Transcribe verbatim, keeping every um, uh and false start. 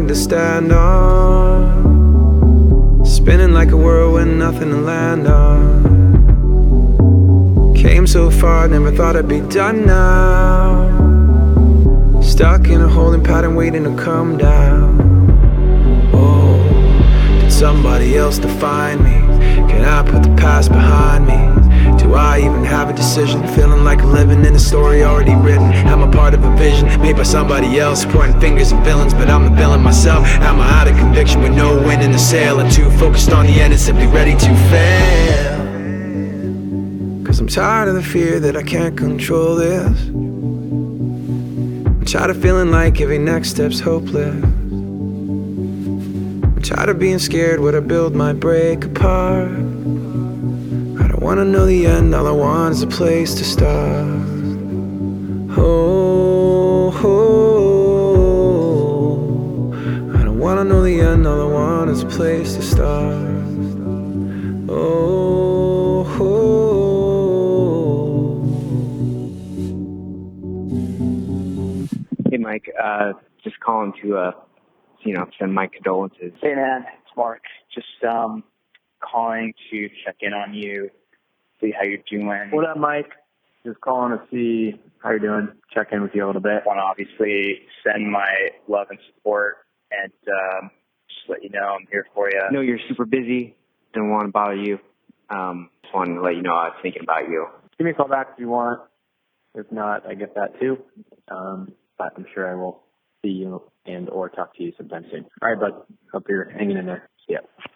leg to stand on, spinning like a whirlwind, nothing to land on. Came so far, never thought I'd be done now. Stuck in a holding pattern, waiting to come down. Oh, did somebody else define me? Can I put the past behind me? Do I even have a decision? Feeling like I'm living in a story already written. Am I part of a vision made by somebody else? Pointing fingers at villains, but I'm the villain myself. Am I out of conviction with no wind in the sail? I'm too focused on the end and simply ready to fail. Cause I'm tired of the fear that I can't control this. I'm tired of feeling like every next step's hopeless. I'm tired of being scared what I build might break apart. I don't wanna know the end, all I want is a place to start. Oh, oh, I don't wanna know the end, all I want is a place to start. Oh, oh. Hey Mike, uh, just calling to, uh, you know, send my condolences. Hey man, it's Mark. Just um, calling to check in on you, see how you're doing. What up, Mike? Just calling to see how you're doing, check in with you a little bit. I want to obviously send my love and support and um, just let you know I'm here for you. I know you're super busy, didn't want to bother you. Um, just wanted to let you know I was thinking about you. Give me a call back if you want. If not, I get that too. Um, but I'm sure I will see you and or talk to you sometime soon. All right, bud. Hope you're hanging in there. See ya.